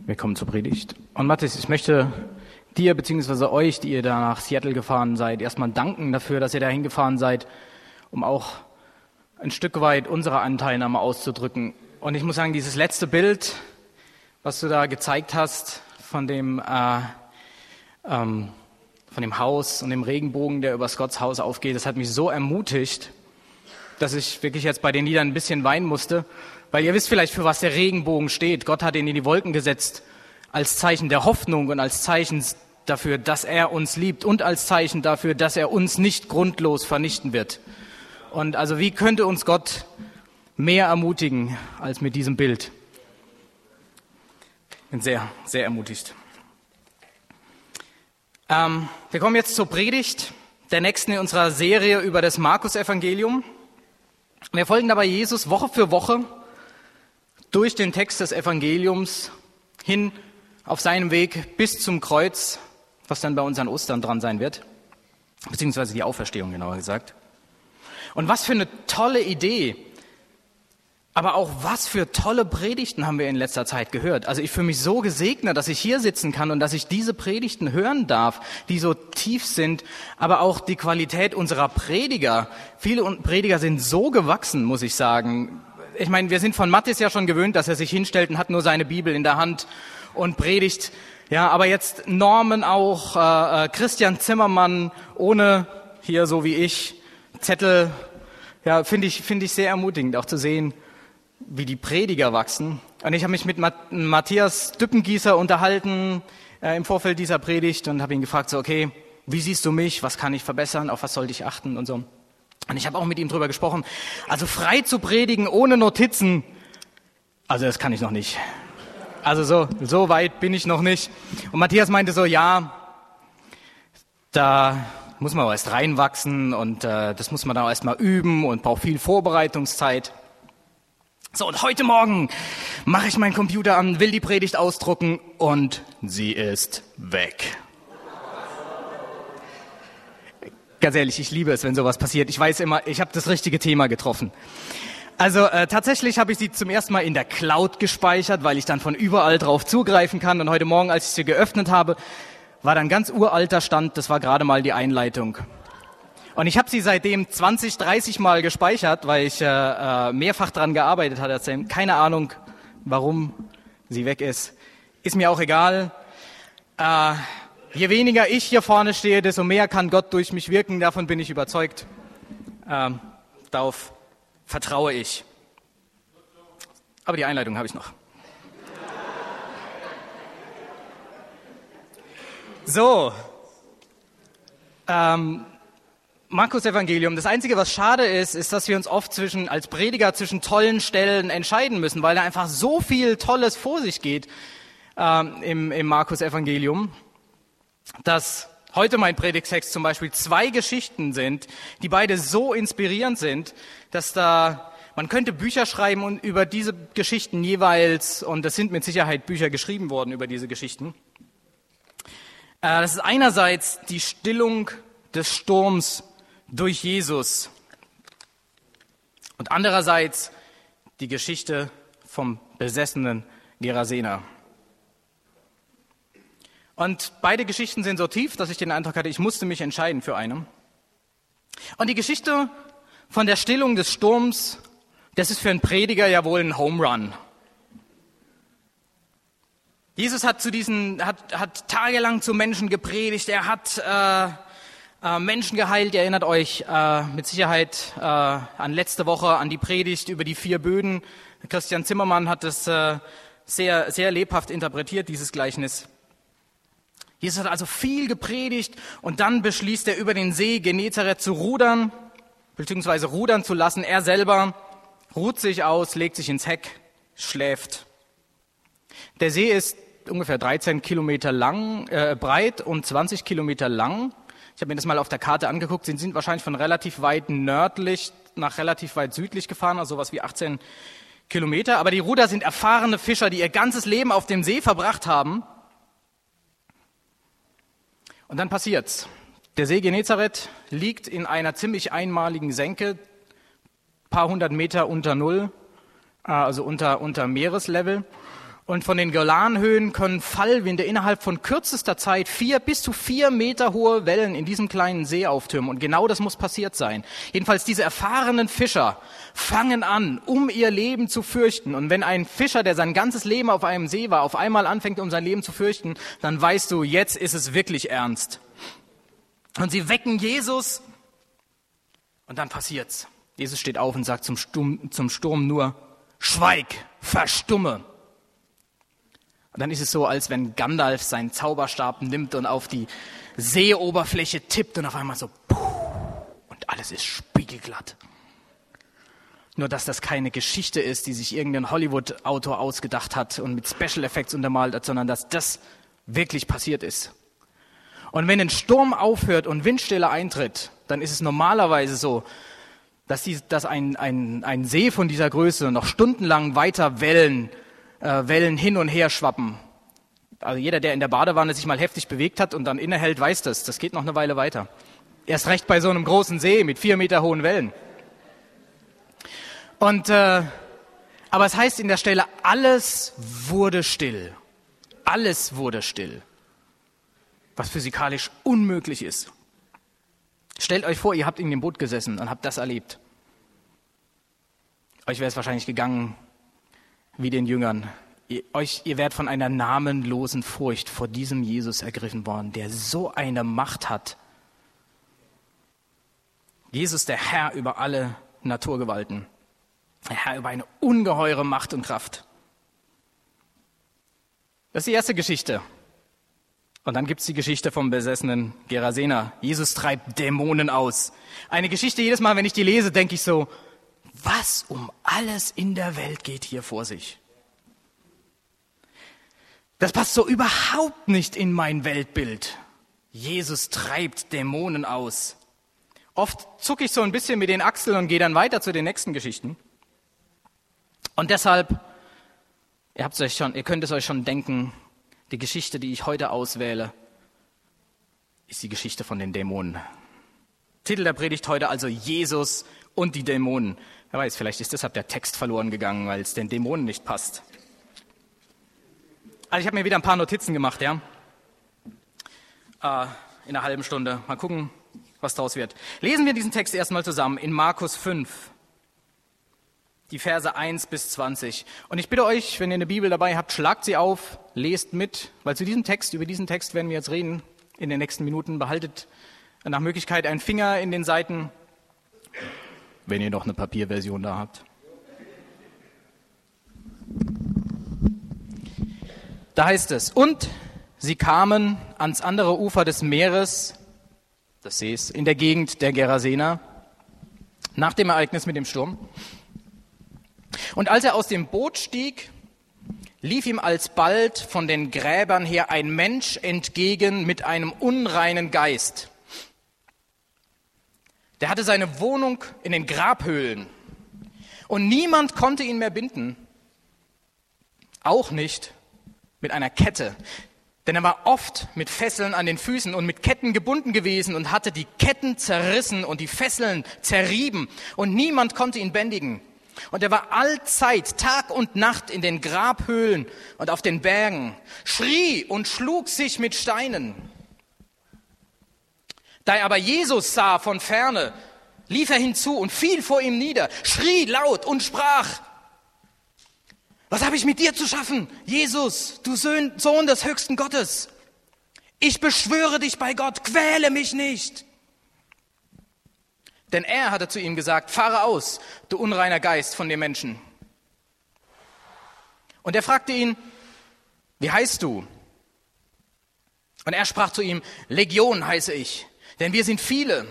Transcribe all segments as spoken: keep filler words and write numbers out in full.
Willkommen zur Predigt. Und Mathis, ich möchte dir bzw. euch, die ihr da nach Seattle gefahren seid, erstmal danken dafür, dass ihr da hingefahren seid, um auch ein Stück weit unsere Anteilnahme auszudrücken. Und ich muss sagen, dieses letzte Bild, was du da gezeigt hast von dem, äh, ähm, von dem Haus und dem Regenbogen, der über Scotts Haus aufgeht, das hat mich so ermutigt, dass ich wirklich jetzt bei den Liedern ein bisschen weinen musste. Weil ihr wisst vielleicht, für was der Regenbogen steht. Gott hat ihn in die Wolken gesetzt als Zeichen der Hoffnung und als Zeichen dafür, dass er uns liebt und als Zeichen dafür, dass er uns nicht grundlos vernichten wird. Und also wie könnte uns Gott mehr ermutigen als mit diesem Bild? Ich bin sehr, sehr ermutigt. Ähm, wir kommen jetzt zur Predigt, der nächsten in unserer Serie über das Markus-Evangelium. Wir folgen dabei Jesus Woche für Woche durch den Text des Evangeliums hin auf seinem Weg bis zum Kreuz, was dann bei uns an Ostern dran sein wird, beziehungsweise die Auferstehung, genauer gesagt. Und was für eine tolle Idee, aber auch was für tolle Predigten haben wir in letzter Zeit gehört. Also ich fühle mich so gesegnet, dass ich hier sitzen kann und dass ich diese Predigten hören darf, die so tief sind, aber auch die Qualität unserer Prediger. Viele Prediger sind so gewachsen, muss ich sagen. Ich meine, wir sind von Mathis ja schon gewöhnt, dass er sich hinstellt und hat nur seine Bibel in der Hand und predigt. Ja, aber jetzt Norman auch, äh, Christian Zimmermann ohne hier so wie ich Zettel. Ja, finde ich finde ich sehr ermutigend, auch zu sehen, wie die Prediger wachsen. Und ich habe mich mit Matthias Düppengießer unterhalten äh, im Vorfeld dieser Predigt und habe ihn gefragt, so okay, wie siehst du mich? Was kann ich verbessern? Auf was sollte ich achten und so. Und ich habe auch mit ihm drüber gesprochen. Also frei zu predigen, ohne Notizen, also das kann ich noch nicht. Also so, so weit bin ich noch nicht. Und Matthias meinte so, ja, da muss man auch erst reinwachsen und äh, das muss man dann auch erst mal üben und braucht viel Vorbereitungszeit. So, und heute Morgen mache ich meinen Computer an, will die Predigt ausdrucken und sie ist weg. Ganz ehrlich, ich liebe es, wenn sowas passiert. Ich weiß immer, ich habe das richtige Thema getroffen. Also äh, tatsächlich habe ich sie zum ersten Mal in der Cloud gespeichert, weil ich dann von überall drauf zugreifen kann. Und heute Morgen, als ich sie geöffnet habe, war dann ganz uralter Stand. Das war gerade mal die Einleitung. Und ich habe sie seitdem zwanzig, dreißig Mal gespeichert, weil ich äh, äh, mehrfach dran gearbeitet hatte. Keine Ahnung, warum sie weg ist. Ist mir auch egal. Äh, Je weniger ich hier vorne stehe, desto mehr kann Gott durch mich wirken. Davon bin ich überzeugt. Ähm, darauf vertraue ich. Aber die Einleitung habe ich noch. So. Ähm, Markus Evangelium. Das Einzige, was schade ist, ist, dass wir uns oft zwischen als Prediger zwischen tollen Stellen entscheiden müssen, weil da einfach so viel Tolles vor sich geht ähm, im, im Markus Evangelium, dass heute mein Predigtext zum Beispiel zwei Geschichten sind, die beide so inspirierend sind, dass da, man könnte Bücher schreiben und über diese Geschichten jeweils, und es sind mit Sicherheit Bücher geschrieben worden über diese Geschichten. Äh, das ist einerseits die Stillung des Sturms durch Jesus und andererseits die Geschichte vom besessenen Gerasener. Und beide Geschichten sind so tief, dass ich den Eindruck hatte, ich musste mich entscheiden für eine. Und die Geschichte von der Stillung des Sturms, das ist für einen Prediger ja wohl ein Home Run. Jesus hat zu diesen, hat, hat tagelang zu Menschen gepredigt, er hat äh, äh, Menschen geheilt. Ihr erinnert euch äh, mit Sicherheit äh, an letzte Woche, an die Predigt über die vier Böden. Christian Zimmermann hat das äh, sehr, sehr lebhaft interpretiert, dieses Gleichnis. Jesus hat also viel gepredigt und dann beschließt er, über den See Genezareth zu rudern, beziehungsweise rudern zu lassen. Er selber ruht sich aus, legt sich ins Heck, schläft. Der See ist ungefähr dreizehn Kilometer lang, äh, breit und zwanzig Kilometer lang. Ich habe mir das mal auf der Karte angeguckt. Sie sind wahrscheinlich von relativ weit nördlich nach relativ weit südlich gefahren, also sowas wie achtzehn Kilometer. Aber die Ruder sind erfahrene Fischer, die ihr ganzes Leben auf dem See verbracht haben. Und dann passiert's. Der See Genezareth liegt in einer ziemlich einmaligen Senke, paar hundert Meter unter Null, also unter, unter Meereslevel. Und von den Golanhöhen können Fallwinde innerhalb von kürzester Zeit vier bis zu vier Meter hohe Wellen in diesem kleinen See auftürmen. Und genau das muss passiert sein. Jedenfalls diese erfahrenen Fischer fangen an, um ihr Leben zu fürchten. Und wenn ein Fischer, der sein ganzes Leben auf einem See war, auf einmal anfängt, um sein Leben zu fürchten, dann weißt du, jetzt ist es wirklich ernst. Und sie wecken Jesus und dann passiert's. Jesus steht auf und sagt zum Sturm, zum Sturm nur, schweig, verstumme. Und dann ist es so, als wenn Gandalf seinen Zauberstab nimmt und auf die Seeoberfläche tippt und auf einmal so, puh, und alles ist spiegelglatt. Nur, dass das keine Geschichte ist, die sich irgendein Hollywood-Autor ausgedacht hat und mit Special Effects untermalt hat, sondern dass das wirklich passiert ist. Und wenn ein Sturm aufhört und Windstille eintritt, dann ist es normalerweise so, dass, die, dass ein, ein, ein See von dieser Größe noch stundenlang weiter Wellen Äh, Wellen hin und her schwappen. Also jeder, der in der Badewanne sich mal heftig bewegt hat und dann innehält, weiß das. Das geht noch eine Weile weiter. Erst recht bei so einem großen See mit vier Meter hohen Wellen. Und äh, aber es heißt in der Stelle, alles wurde still. Alles wurde still. Was physikalisch unmöglich ist. Stellt euch vor, ihr habt in dem Boot gesessen und habt das erlebt. Euch wäre es wahrscheinlich gegangen wie den Jüngern. Ihr, euch, ihr werdet von einer namenlosen Furcht vor diesem Jesus ergriffen worden, der so eine Macht hat. Jesus, der Herr über alle Naturgewalten. Der Herr über eine ungeheure Macht und Kraft. Das ist die erste Geschichte. Und dann gibt es die Geschichte vom besessenen Gerasener. Jesus treibt Dämonen aus. Eine Geschichte, jedes Mal, wenn ich die lese, denke ich so, was um alles in der Welt geht hier vor sich? Das passt so überhaupt nicht in mein Weltbild. Jesus treibt Dämonen aus. Oft zucke ich so ein bisschen mit den Achseln und gehe dann weiter zu den nächsten Geschichten. Und deshalb, ihr habt's euch schon, ihr könnt es euch schon denken, die Geschichte, die ich heute auswähle, ist die Geschichte von den Dämonen. Titel der Predigt heute also Jesus und die Dämonen. Wer weiß, vielleicht ist deshalb der Text verloren gegangen, weil es den Dämonen nicht passt. Also ich habe mir wieder ein paar Notizen gemacht, ja. Äh, in einer halben Stunde. Mal gucken, was daraus wird. Lesen wir diesen Text erstmal zusammen in Markus fünf. Die Verse eins bis zwanzig. Und ich bitte euch, wenn ihr eine Bibel dabei habt, schlagt sie auf, lest mit, weil zu diesem Text, über diesen Text werden wir jetzt reden in den nächsten Minuten. Behaltet nach Möglichkeit einen Finger in den Seiten, wenn ihr noch eine Papierversion da habt. Da heißt es, und sie kamen ans andere Ufer des Meeres, des Sees, in der Gegend der Gerasener, nach dem Ereignis mit dem Sturm. Und als er aus dem Boot stieg, lief ihm alsbald von den Gräbern her ein Mensch entgegen mit einem unreinen Geist. Der hatte seine Wohnung in den Grabhöhlen und niemand konnte ihn mehr binden, auch nicht mit einer Kette, denn er war oft mit Fesseln an den Füßen und mit Ketten gebunden gewesen und hatte die Ketten zerrissen und die Fesseln zerrieben und niemand konnte ihn bändigen. Und er war allzeit, Tag und Nacht in den Grabhöhlen und auf den Bergen, schrie und schlug sich mit Steinen. Da er aber Jesus sah von ferne, lief er hinzu und fiel vor ihm nieder, schrie laut und sprach, was habe ich mit dir zu schaffen, Jesus, du Sohn des höchsten Gottes? Ich beschwöre dich bei Gott, quäle mich nicht. Denn er hatte zu ihm gesagt, fahre aus, du unreiner Geist von dem Menschen. Und er fragte ihn, wie heißt du? Und er sprach zu ihm, Legion heiße ich, denn wir sind viele.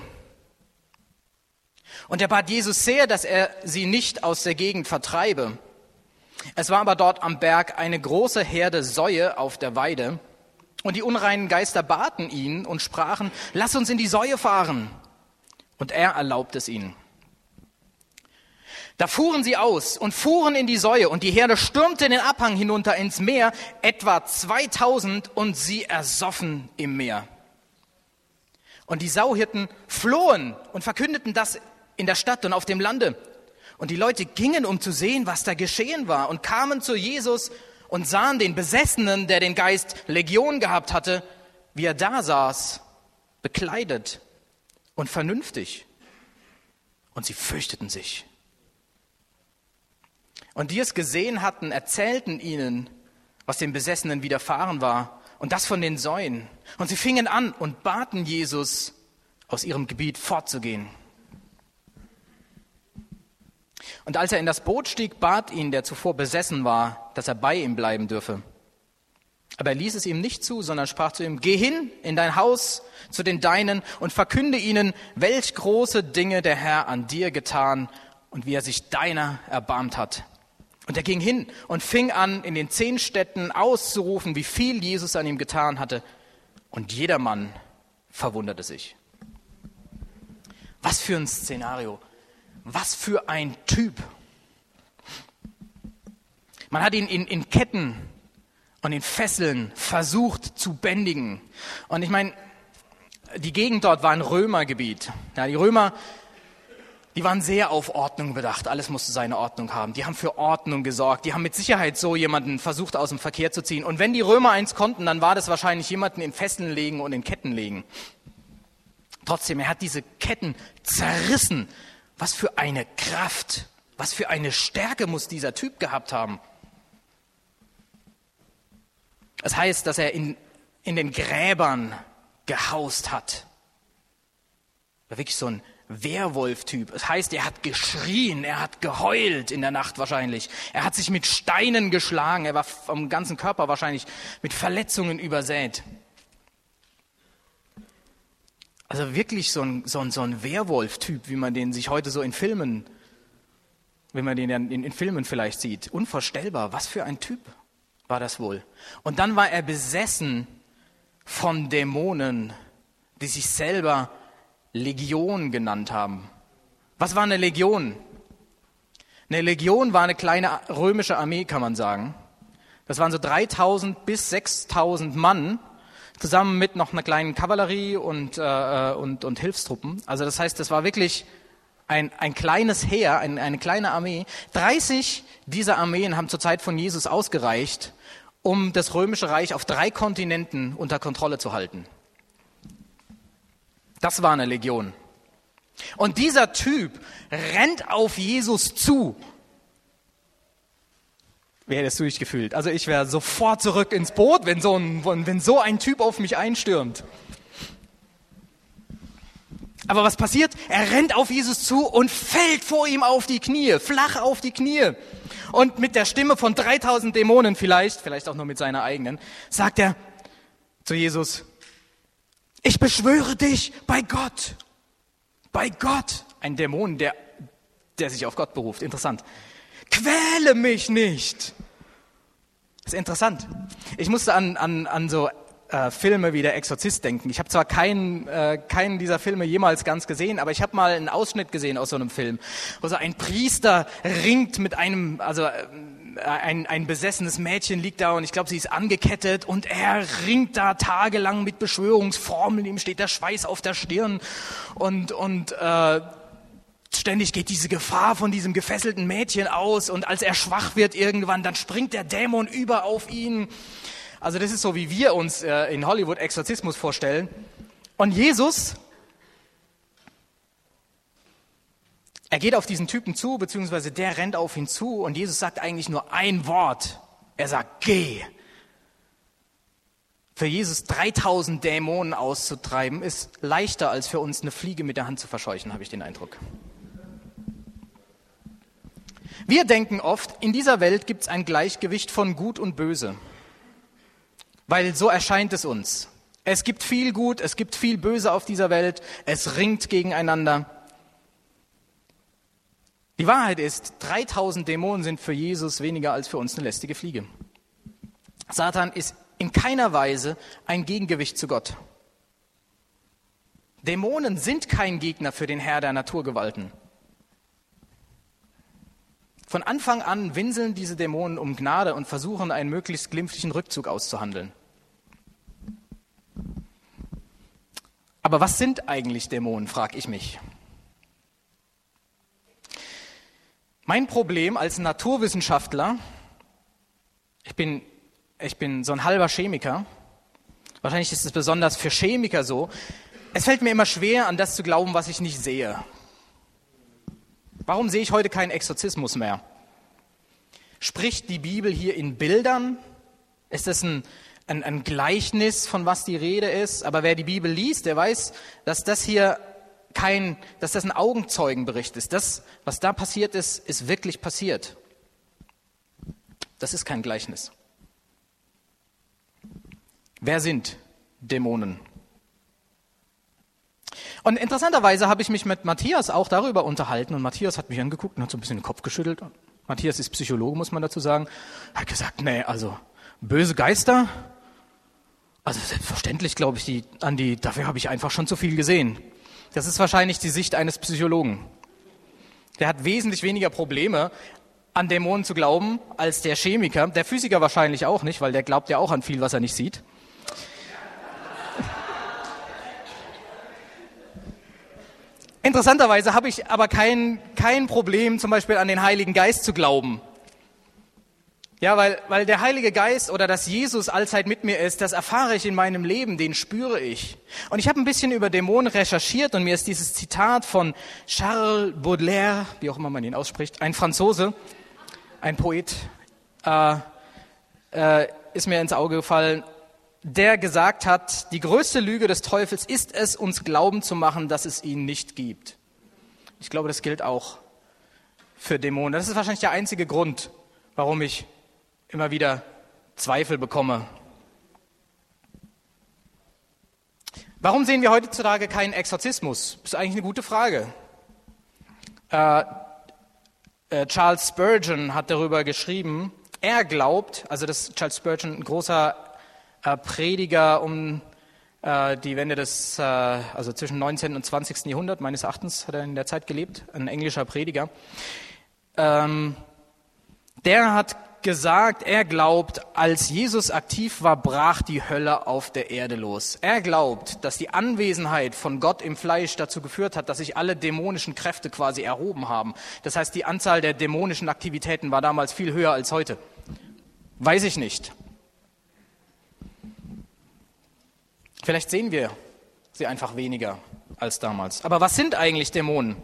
Und er bat Jesus sehr, dass er sie nicht aus der Gegend vertreibe. Es war aber dort am Berg eine große Herde Säue auf der Weide. Und die unreinen Geister baten ihn und sprachen, lass uns in die Säue fahren. Und er erlaubte es ihnen. Da fuhren sie aus und fuhren in die Säue und die Herde stürmte den Abhang hinunter ins Meer, etwa zweitausend, und sie ersoffen im Meer. Und die Sauhirten flohen und verkündeten das in der Stadt und auf dem Lande. Und die Leute gingen, um zu sehen, was da geschehen war, und kamen zu Jesus und sahen den Besessenen, der den Geist Legion gehabt hatte, wie er da saß, bekleidet und vernünftig. Und sie fürchteten sich. Und die es gesehen hatten, erzählten ihnen, was dem Besessenen widerfahren war, und das von den Säuen. Und sie fingen an und baten Jesus, aus ihrem Gebiet fortzugehen. Und als er in das Boot stieg, bat ihn, der zuvor besessen war, dass er bei ihm bleiben dürfe. Aber er ließ es ihm nicht zu, sondern sprach zu ihm: Geh hin in dein Haus zu den Deinen und verkünde ihnen, welch große Dinge der Herr an dir getan und wie er sich deiner erbarmt hat. Und er ging hin und fing an, in den zehn Städten auszurufen, wie viel Jesus an ihm getan hatte. Und jedermann verwunderte sich. Was für ein Szenario. Was für ein Typ. Man hat ihn in, in Ketten und in Fesseln versucht zu bändigen. Und ich meine, die Gegend dort war ein Römergebiet. Ja, die Römer, die waren sehr auf Ordnung bedacht. Alles musste seine Ordnung haben. Die haben für Ordnung gesorgt. Die haben mit Sicherheit so jemanden versucht, aus dem Verkehr zu ziehen. Und wenn die Römer eins konnten, dann war das wahrscheinlich jemanden in Fesseln legen und in Ketten legen. Trotzdem, er hat diese Ketten zerrissen. Was für eine Kraft, was für eine Stärke muss dieser Typ gehabt haben. Das heißt, dass er in, in den Gräbern gehaust hat. War wirklich so ein Werwolf-Typ. Das heißt, er hat geschrien, er hat geheult in der Nacht wahrscheinlich. Er hat sich mit Steinen geschlagen, er war vom ganzen Körper wahrscheinlich mit Verletzungen übersät. Also wirklich so ein, so ein, so ein Werwolf-Typ, wie man den sich heute so in Filmen, wie man den in, in Filmen vielleicht sieht. Unvorstellbar, was für ein Typ war das wohl. Und dann war er besessen von Dämonen, die sich selber Legion genannt haben. Was war eine Legion? Eine Legion war eine kleine römische Armee, kann man sagen. Das waren so dreitausend bis sechstausend Mann, zusammen mit noch einer kleinen Kavallerie und, äh, und, und Hilfstruppen. Also das heißt, das war wirklich ein, ein kleines Heer, ein, eine kleine Armee. dreißig dieser Armeen haben zur Zeit von Jesus ausgereicht, um das Römische Reich auf drei Kontinenten unter Kontrolle zu halten. Das war eine Legion. Und dieser Typ rennt auf Jesus zu. Wie hättest du dich gefühlt? Also ich wäre sofort zurück ins Boot, wenn so ein, wenn so ein Typ auf mich einstürmt. Aber was passiert? Er rennt auf Jesus zu und fällt vor ihm auf die Knie, flach auf die Knie. Und mit der Stimme von dreitausend Dämonen vielleicht, vielleicht auch nur mit seiner eigenen, sagt er zu Jesus: Ich beschwöre dich bei Gott, bei Gott. Ein Dämon, der, der sich auf Gott beruft. Interessant. Quäle mich nicht. Das ist interessant. Ich musste an, an, an so äh, Filme wie Der Exorzist denken. Ich habe zwar keinen, äh, keinen dieser Filme jemals ganz gesehen, aber ich habe mal einen Ausschnitt gesehen aus so einem Film, wo so ein Priester ringt mit einem, also äh, ein, ein besessenes Mädchen liegt da und ich glaube, sie ist angekettet und er ringt da tagelang mit Beschwörungsformeln, ihm steht der Schweiß auf der Stirn und, und äh, ständig geht diese Gefahr von diesem gefesselten Mädchen aus und als er schwach wird irgendwann, dann springt der Dämon über auf ihn. Also das ist so, wie wir uns äh, in Hollywood Exorzismus vorstellen. Und Jesus, er geht auf diesen Typen zu, beziehungsweise der rennt auf ihn zu und Jesus sagt eigentlich nur ein Wort. Er sagt, geh. Für Jesus dreitausend Dämonen auszutreiben, ist leichter als für uns eine Fliege mit der Hand zu verscheuchen, habe ich den Eindruck. Wir denken oft, in dieser Welt gibt es ein Gleichgewicht von Gut und Böse, weil so erscheint es uns. Es gibt viel Gut, es gibt viel Böse auf dieser Welt, es ringt gegeneinander. Die Wahrheit ist, dreitausend Dämonen sind für Jesus weniger als für uns eine lästige Fliege. Satan ist in keiner Weise ein Gegengewicht zu Gott. Dämonen sind kein Gegner für den Herr der Naturgewalten. Von Anfang an winseln diese Dämonen um Gnade und versuchen, einen möglichst glimpflichen Rückzug auszuhandeln. Aber was sind eigentlich Dämonen, frage ich mich. Mein Problem als Naturwissenschaftler Ich bin, ich bin so ein halber Chemiker. Wahrscheinlich ist es besonders für Chemiker so. Es fällt mir immer schwer, an das zu glauben, was ich nicht sehe. Warum sehe ich heute keinen Exorzismus mehr? Spricht die Bibel hier in Bildern? Ist das ein, ein, ein Gleichnis, von was die Rede ist? Aber wer die Bibel liest, der weiß, dass das hier kein, dass das ein Augenzeugenbericht ist. Das, was da passiert ist, ist wirklich passiert. Das ist kein Gleichnis. Wer sind Dämonen? Und interessanterweise habe ich mich mit Matthias auch darüber unterhalten und Matthias hat mich angeguckt und hat so ein bisschen den Kopf geschüttelt. Matthias ist Psychologe, muss man dazu sagen. Er hat gesagt, nee, also böse Geister, also selbstverständlich glaube ich, die, an die, dafür habe ich einfach schon zu viel gesehen. Das ist wahrscheinlich die Sicht eines Psychologen. Der hat wesentlich weniger Probleme, an Dämonen zu glauben, als der Chemiker. Der Physiker wahrscheinlich auch nicht, weil der glaubt ja auch an viel, was er nicht sieht. Interessanterweise habe ich aber kein, kein Problem, zum Beispiel an den Heiligen Geist zu glauben. Ja, weil, weil der Heilige Geist oder dass Jesus allzeit mit mir ist, das erfahre ich in meinem Leben, den spüre ich. Und ich habe ein bisschen über Dämonen recherchiert und mir ist dieses Zitat von Charles Baudelaire, wie auch immer man ihn ausspricht, ein Franzose, ein Poet, äh, äh, ist mir ins Auge gefallen, der gesagt hat, die größte Lüge des Teufels ist es, uns glauben zu machen, dass es ihn nicht gibt. Ich glaube, das gilt auch für Dämonen. Das ist wahrscheinlich der einzige Grund, warum ich immer wieder Zweifel bekomme. Warum sehen wir heutzutage keinen Exorzismus? Das ist eigentlich eine gute Frage. Äh, äh, Charles Spurgeon hat darüber geschrieben, er glaubt, also das Charles Spurgeon, ein großer äh, Prediger um äh, die Wende des, äh, also zwischen neunzehnten und zwanzigsten Jahrhundert, meines Erachtens hat er in der Zeit gelebt, ein englischer Prediger. Ähm, der hat gesagt, er glaubt, als Jesus aktiv war, brach die Hölle auf der Erde los. Er glaubt, dass die Anwesenheit von Gott im Fleisch dazu geführt hat, dass sich alle dämonischen Kräfte quasi erhoben haben. Das heißt, die Anzahl der dämonischen Aktivitäten war damals viel höher als heute. Weiß ich nicht. Vielleicht sehen wir sie einfach weniger als damals. Aber was sind eigentlich Dämonen?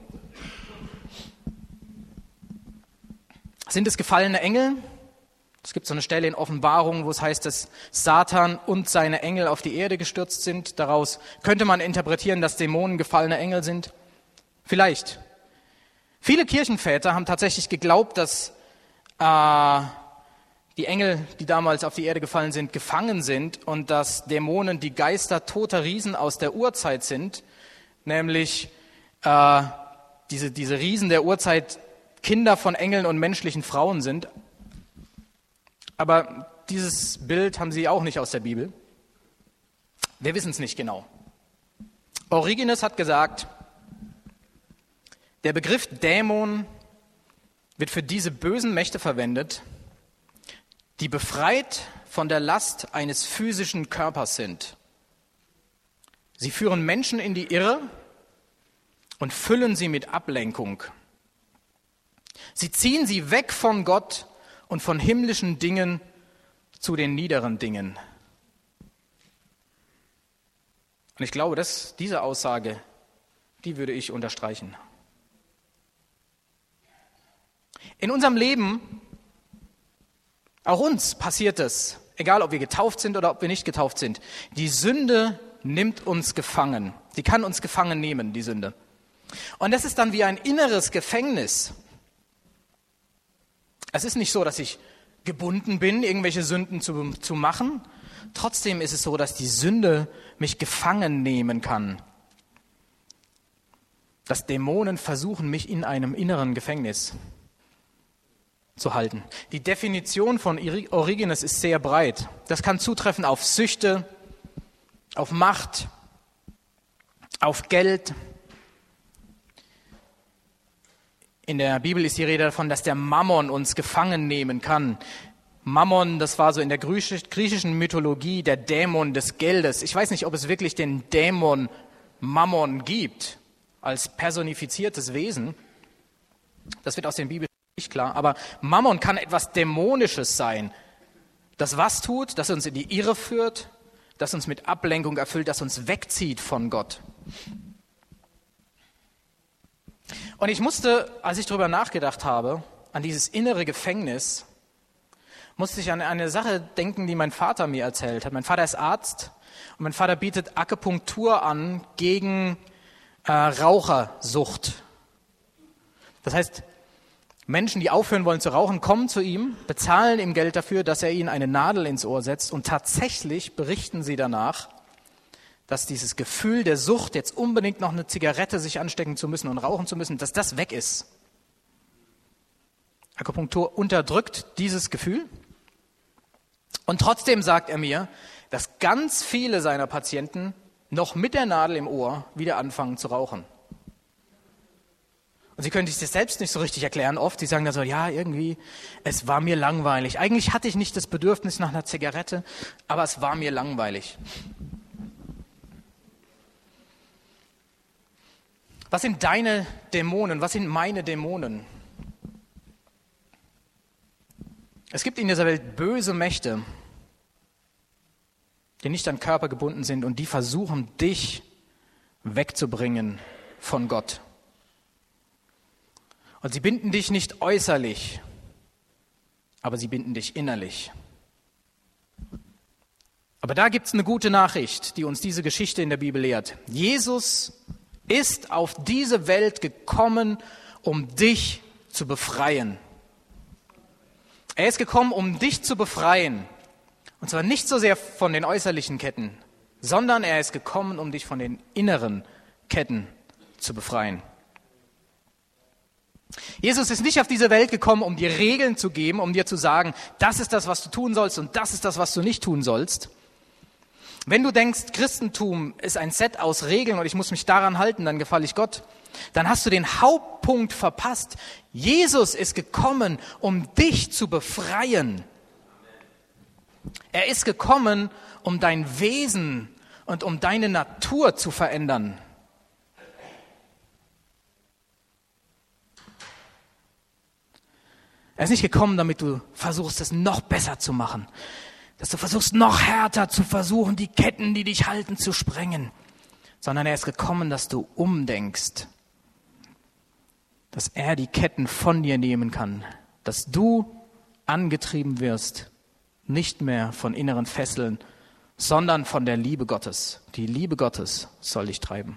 Sind es gefallene Engel? Es gibt so eine Stelle in Offenbarung, wo es heißt, dass Satan und seine Engel auf die Erde gestürzt sind. Daraus könnte man interpretieren, dass Dämonen gefallene Engel sind. Vielleicht. Viele Kirchenväter haben tatsächlich geglaubt, dass äh, die Engel, die damals auf die Erde gefallen sind, gefangen sind und dass Dämonen die Geister toter Riesen aus der Urzeit sind, nämlich äh, diese, diese Riesen der Urzeit Kinder von Engeln und menschlichen Frauen sind. Aber dieses Bild haben sie auch nicht aus der Bibel. Wir wissen es nicht genau. Origenes hat gesagt, der Begriff Dämon wird für diese bösen Mächte verwendet, die befreit von der Last eines physischen Körpers sind. Sie führen Menschen in die Irre und füllen sie mit Ablenkung. Sie ziehen sie weg von Gott und von himmlischen Dingen zu den niederen Dingen. Und ich glaube, dass diese Aussage, die würde ich unterstreichen. In unserem Leben, auch uns passiert es, egal ob wir getauft sind oder ob wir nicht getauft sind, die Sünde nimmt uns gefangen. Sie kann uns gefangen nehmen, die Sünde. Und das ist dann wie ein inneres Gefängnis. Es ist nicht so, dass ich gebunden bin, irgendwelche Sünden zu, zu machen. Trotzdem ist es so, dass die Sünde mich gefangen nehmen kann. Dass Dämonen versuchen, mich in einem inneren Gefängnis zu halten. Die Definition von Origenes ist sehr breit. Das kann zutreffen auf Süchte, auf Macht, auf Geld. In der Bibel ist die Rede davon, dass der Mammon uns gefangen nehmen kann. Mammon, das war so in der griechischen Mythologie der Dämon des Geldes. Ich weiß nicht, ob es wirklich den Dämon Mammon gibt, als personifiziertes Wesen. Das wird aus den Bibeln nicht klar. Aber Mammon kann etwas Dämonisches sein. das was tut, das uns in die Irre führt, das uns mit Ablenkung erfüllt, das uns wegzieht von Gott. Und ich musste, als ich darüber nachgedacht habe, an dieses innere Gefängnis, musste ich an eine Sache denken, die mein Vater mir erzählt hat. Mein Vater ist Arzt und mein Vater bietet Akupunktur an gegen äh, Rauchersucht. Das heißt, Menschen, die aufhören wollen zu rauchen, kommen zu ihm, bezahlen ihm Geld dafür, dass er ihnen eine Nadel ins Ohr setzt und tatsächlich berichten sie danach, dass dieses Gefühl der Sucht, jetzt unbedingt noch eine Zigarette sich anstecken zu müssen und rauchen zu müssen, dass das weg ist. Akupunktur unterdrückt dieses Gefühl. Und trotzdem sagt er mir, dass ganz viele seiner Patienten noch mit der Nadel im Ohr wieder anfangen zu rauchen. Und sie können sich das selbst nicht so richtig erklären oft. Sie sagen dann so, ja, irgendwie, es war mir langweilig. Eigentlich hatte ich nicht das Bedürfnis nach einer Zigarette, aber es war mir langweilig. Was sind deine Dämonen? Was sind meine Dämonen? Es gibt in dieser Welt böse Mächte, die nicht an Körper gebunden sind und die versuchen, dich wegzubringen von Gott. Und sie binden dich nicht äußerlich, aber sie binden dich innerlich. Aber da gibt es eine gute Nachricht, die uns diese Geschichte in der Bibel lehrt. Jesus ist auf diese Welt gekommen, um dich zu befreien. Er ist gekommen, um dich zu befreien. Und zwar nicht so sehr von den äußerlichen Ketten, sondern er ist gekommen, um dich von den inneren Ketten zu befreien. Jesus ist nicht auf diese Welt gekommen, um dir Regeln zu geben, um dir zu sagen, das ist das, was du tun sollst und das ist das, was du nicht tun sollst. Wenn du denkst, Christentum ist ein Set aus Regeln und ich muss mich daran halten, dann gefalle ich Gott, dann hast du den Hauptpunkt verpasst. Jesus ist gekommen, um dich zu befreien. Er ist gekommen, um dein Wesen und um deine Natur zu verändern. Er ist nicht gekommen, damit du versuchst, es noch besser zu machen. Dass du versuchst, noch härter zu versuchen, die Ketten, die dich halten, zu sprengen. Sondern er ist gekommen, dass du umdenkst. Dass er die Ketten von dir nehmen kann. Dass du angetrieben wirst, nicht mehr von inneren Fesseln, sondern von der Liebe Gottes. Die Liebe Gottes soll dich treiben.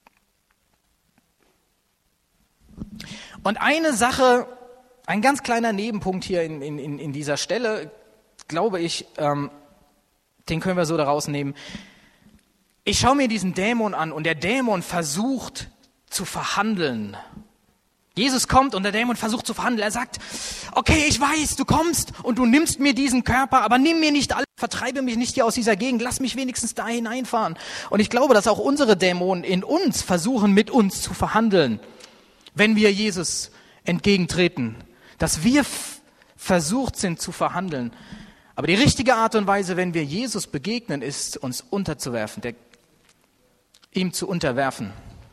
Und eine Sache, ein ganz kleiner Nebenpunkt hier in, in, in dieser Stelle, glaube ich, ähm, den können wir so daraus nehmen. Ich schaue mir diesen Dämon an und der Dämon versucht zu verhandeln. Jesus kommt und der Dämon versucht zu verhandeln. Er sagt, okay, ich weiß, du kommst und du nimmst mir diesen Körper, aber nimm mir nicht alles, vertreibe mich nicht hier aus dieser Gegend, lass mich wenigstens da hineinfahren. Und ich glaube, dass auch unsere Dämonen in uns versuchen, mit uns zu verhandeln, wenn wir Jesus entgegentreten. Dass wir f- versucht sind zu verhandeln. Aber die richtige Art und Weise, wenn wir Jesus begegnen, ist, uns unterzuwerfen, der, ihm zu unterwerfen.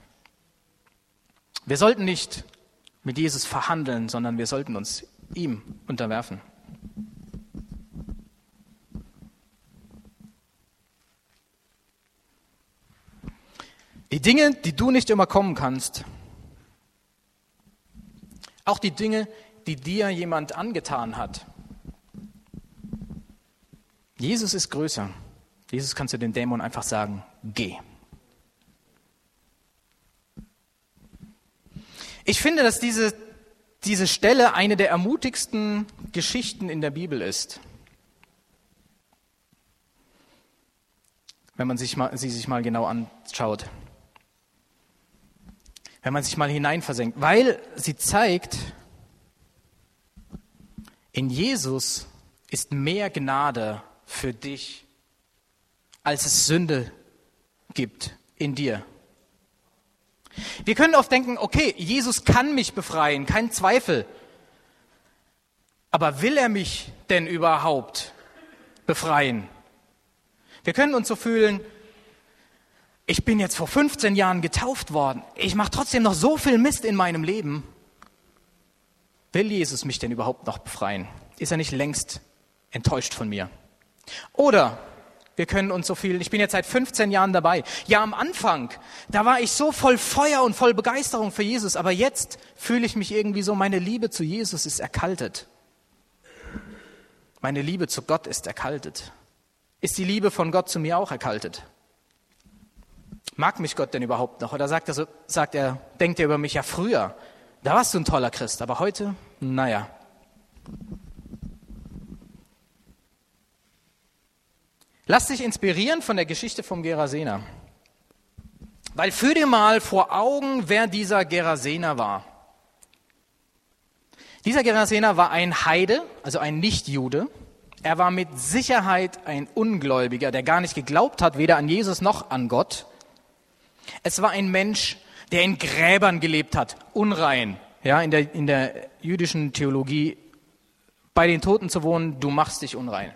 Wir sollten nicht mit Jesus verhandeln, sondern wir sollten uns ihm unterwerfen. Die Dinge, die du nicht überkommen kannst, auch die Dinge, die dir jemand angetan hat. Jesus ist größer. Jesus kann zu den Dämonen einfach sagen, geh. Ich finde, dass diese, diese Stelle eine der ermutigsten Geschichten in der Bibel ist. Wenn man sich mal, sie sich mal genau anschaut. Wenn man sich mal hineinversenkt. Weil sie zeigt, in Jesus ist mehr Gnade für dich, als es Sünde gibt in dir. Wir können oft denken, okay, Jesus kann mich befreien, kein Zweifel. Aber will er mich denn überhaupt befreien? Wir können uns so fühlen, ich bin jetzt vor fünfzehn Jahren getauft worden, ich mache trotzdem noch so viel Mist in meinem Leben. Will Jesus mich denn überhaupt noch befreien? Ist er nicht längst enttäuscht von mir. Oder wir können uns so viel, ich bin jetzt seit fünfzehn Jahren dabei. Ja, am Anfang, da war ich so voll Feuer und voll Begeisterung für Jesus, aber jetzt fühle ich mich irgendwie so, meine Liebe zu Jesus ist erkaltet. Meine Liebe zu Gott ist erkaltet. Ist die Liebe von Gott zu mir auch erkaltet? Mag mich Gott denn überhaupt noch? Oder sagt er, so, sagt er, denkt er über mich, ja früher, da warst du ein toller Christ, aber heute, naja. Lass dich inspirieren von der Geschichte vom Gerasener. Weil führ dir mal vor Augen, wer dieser Gerasener war. Dieser Gerasener war ein Heide, also ein Nichtjude. Er war mit Sicherheit ein Ungläubiger, der gar nicht geglaubt hat, weder an Jesus noch an Gott. Es war ein Mensch, der in Gräbern gelebt hat, unrein. Ja, in der, in der jüdischen Theologie, bei den Toten zu wohnen, du machst dich unrein.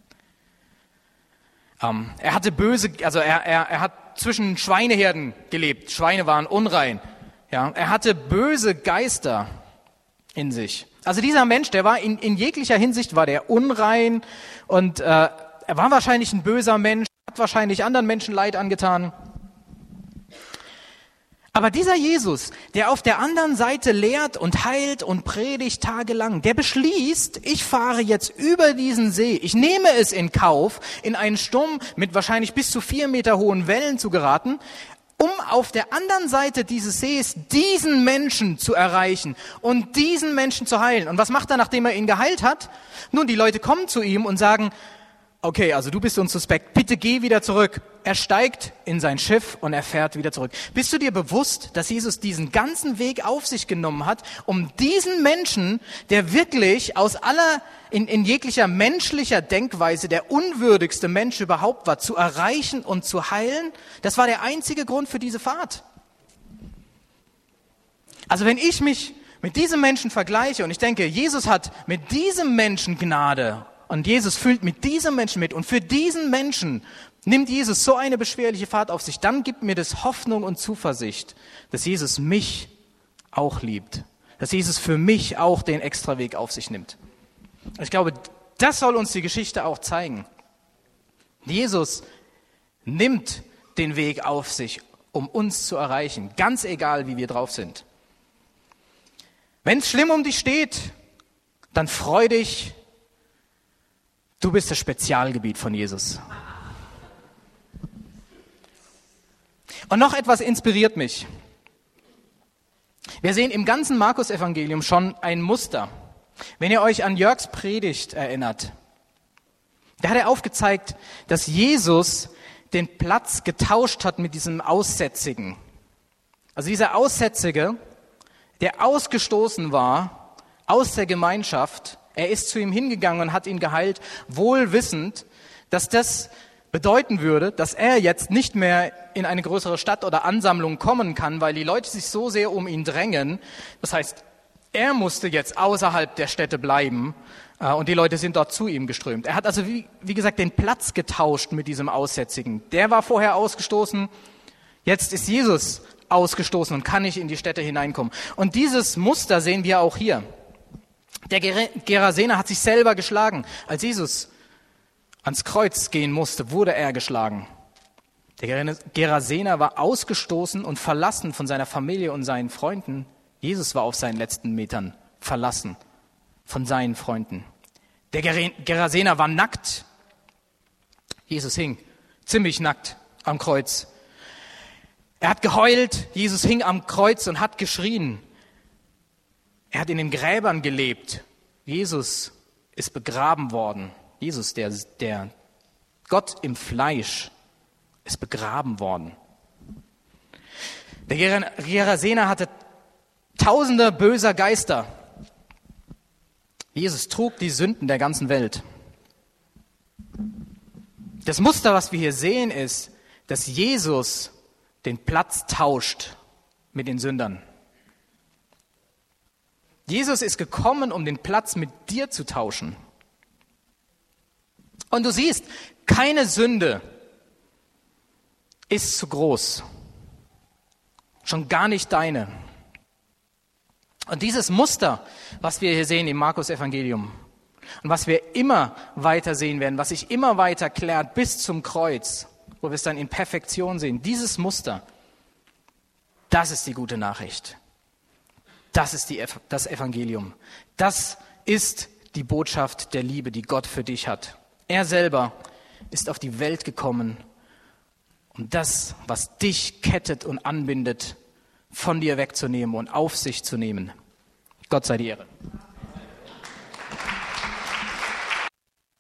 Ähm, er hatte böse, also er, er, er hat zwischen Schweineherden gelebt. Schweine waren unrein. Ja, er hatte böse Geister in sich. Also dieser Mensch, der war in, in jeglicher Hinsicht war der unrein und äh, er war wahrscheinlich ein böser Mensch, hat wahrscheinlich anderen Menschen Leid angetan. Aber dieser Jesus, der auf der anderen Seite lehrt und heilt und predigt tagelang, der beschließt, ich fahre jetzt über diesen See. Ich nehme es in Kauf, in einen Sturm mit wahrscheinlich bis zu vier Meter hohen Wellen zu geraten, um auf der anderen Seite dieses Sees diesen Menschen zu erreichen und diesen Menschen zu heilen. Und was macht er, nachdem er ihn geheilt hat? Nun, die Leute kommen zu ihm und sagen, okay, also du bist uns suspekt, bitte geh wieder zurück. Er steigt in sein Schiff und er fährt wieder zurück. Bist du dir bewusst, dass Jesus diesen ganzen Weg auf sich genommen hat, um diesen Menschen, der wirklich aus aller, in, in jeglicher menschlicher Denkweise der unwürdigste Mensch überhaupt war, zu erreichen und zu heilen? Das war der einzige Grund für diese Fahrt. Also wenn ich mich mit diesem Menschen vergleiche und ich denke, Jesus hat mit diesem Menschen Gnade und Jesus fühlt mit diesem Menschen mit und für diesen Menschen nimmt Jesus so eine beschwerliche Fahrt auf sich, dann gibt mir das Hoffnung und Zuversicht, dass Jesus mich auch liebt, dass Jesus für mich auch den Extraweg auf sich nimmt. Ich glaube, das soll uns die Geschichte auch zeigen. Jesus nimmt den Weg auf sich, um uns zu erreichen, ganz egal, wie wir drauf sind. Wenn es schlimm um dich steht, dann freu dich, du bist das Spezialgebiet von Jesus. Und noch etwas inspiriert mich. Wir sehen im ganzen Markus-Evangelium schon ein Muster. Wenn ihr euch an Jörgs Predigt erinnert, da hat er aufgezeigt, dass Jesus den Platz getauscht hat mit diesem Aussätzigen. Also dieser Aussätzige, der ausgestoßen war aus der Gemeinschaft, er ist zu ihm hingegangen und hat ihn geheilt, wohl wissend, dass das bedeuten würde, dass er jetzt nicht mehr in eine größere Stadt oder Ansammlung kommen kann, weil die Leute sich so sehr um ihn drängen. Das heißt, er musste jetzt außerhalb der Städte bleiben äh, und die Leute sind dort zu ihm geströmt. Er hat also, wie, wie gesagt, den Platz getauscht mit diesem Aussätzigen. Der war vorher ausgestoßen, jetzt ist Jesus ausgestoßen und kann nicht in die Städte hineinkommen. Und dieses Muster sehen wir auch hier. Der Gerasener hat sich selber geschlagen. Als Jesus ans Kreuz gehen musste, wurde er geschlagen. Der Gerasener war ausgestoßen und verlassen von seiner Familie und seinen Freunden. Jesus war auf seinen letzten Metern verlassen von seinen Freunden. Der Gerasener war nackt. Jesus hing ziemlich nackt am Kreuz. Er hat geheult, Jesus hing am Kreuz und hat geschrien. Er hat in den Gräbern gelebt. Jesus ist begraben worden. Jesus, der, der Gott im Fleisch, ist begraben worden. Der Gerasener hatte tausende böser Geister. Jesus trug die Sünden der ganzen Welt. Das Muster, was wir hier sehen, ist, dass Jesus den Platz tauscht mit den Sündern. Jesus ist gekommen, um den Platz mit dir zu tauschen. Und du siehst, keine Sünde ist zu groß. Schon gar nicht deine. Und dieses Muster, was wir hier sehen im Markus-Evangelium, Und was wir immer weiter sehen werden, was sich immer weiter klärt bis zum Kreuz, wo wir es dann in Perfektion sehen, dieses Muster, das ist die gute Nachricht. Das ist die, das Evangelium. Das ist die Botschaft der Liebe, die Gott für dich hat. Er selber ist auf die Welt gekommen, um das, was dich kettet und anbindet, von dir wegzunehmen und auf sich zu nehmen. Gott sei die Ehre.